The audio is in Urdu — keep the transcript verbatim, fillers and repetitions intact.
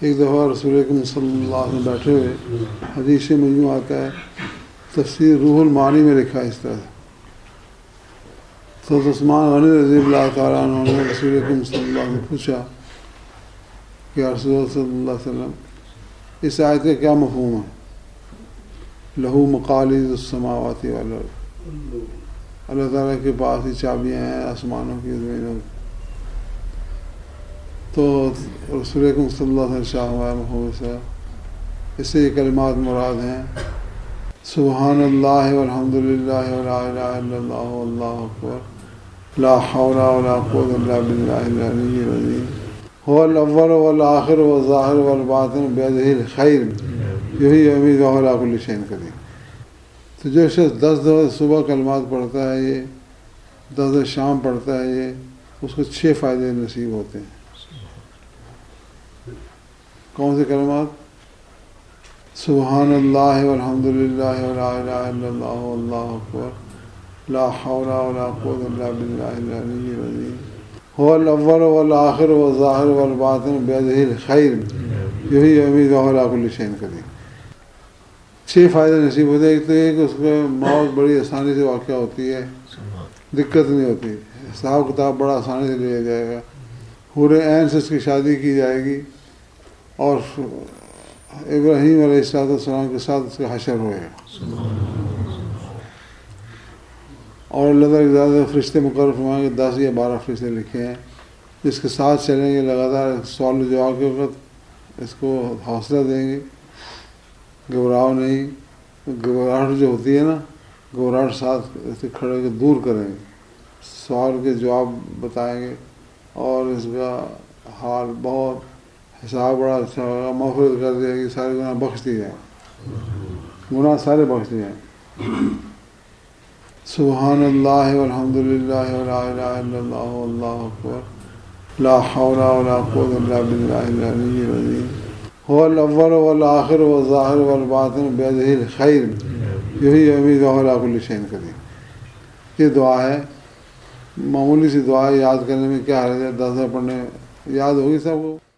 ایک دفعہ رسول اکرم صلی اللہ علیہ وسلم بیٹھے ہوئے، حدیث میں یوں آتا ہے، تفسیر روح المعانی میں لکھا ہے اس طرح سے، تو عثمان غنی رضی اللہ تعالیٰ عنہ نے رسول اکرم صلی اللہ علیہ وسلم سے پوچھا کہ رسول اللہ صلی اللہ علیہ وسلم اس آیت کا کیا مفہوم ہے؟ لہو مقالید السماوات والارض، اللہ تعالیٰ کے پاس ہی چابیاں ہیں آسمانوں کی زمینوں کی. تو رسول اکرم صلی اللہ علیہ وسلم شاہ مفہوم سے اس سے یہ کلمات مراد ہیں، سبحان اللہ والحمد للہ ولا الہ الا اللہ واللہ اکبر لا حول ولا قوة الا باللہ العلی العظیم هو الاول والآخر والظاہر والباطن بیدہ الخیر یہی امید علی کل شیء قدیر. تو جو شخص دس دفعہ صبح کلمات پڑھتا ہے، یہ دس دفعہ شام پڑھتا ہے، یہ اس کو چھ فائدے نصیب ہوتے ہیں. کون سے کلمات؟ سبحان اللہ والحمد للہ ولا الہ الا اللہ واللہ اکبر لا حول ولا قوة الا باللہ العلی العظیم هو الاول والآخر والظاہر والباطن بیدہ الخیر یہی امید علی کل شیء قدیر. چھ فائدے نصیب ہوتے ہیں. ایک تو یہ کہ اس کو موت بڑی آسانی سے واقع ہوتی ہے، دقت نہیں ہوتی، حساب کتاب بڑا آسانی سے لیا جائے گا، حور عین سے اس کی شادی کی جائے گی اور ابراہیم علیہ السلام والسلام کے ساتھ اس کا حشر ہوئے گا. اور اللہ تعالیٰ زیادہ فرشتے مقرر فرمائیں گے، دس یا بارہ فرشتے لکھے ہیں جس کے ساتھ چلیں گے، لگاتار سوال و جواب کے وقت اس کو حوصلہ دیں گے، گھبراؤ نہیں. گھبراہٹ جو ہوتی ہے نا، گھبراہٹ ساتھ ایسے کھڑے کے دور کریں گے، سوال کے جواب بتائیں گے اور اس کا حال بہت حساب بڑا اچھا ہوگا، مغفرت کر دے گی، سارے گناہ بخش دیے جائیں، گناہ سارے بخش دیے جائیں. سبحان اللہ والحمد للہ ولا الہ الا اللہ واللہ اکبر لا حول ولا قوة الا باللہ العلی العظیم هو الاول والآخر والظاہر والباطن بیدہ الخیر یہی امید علی کل شیء قدیر. یہ دعا ہے، معمولی سی دعا ہے، یاد کرنے میں کیا حرج ہے، دس دفعہ پڑھنے یاد ہوگی سب کو.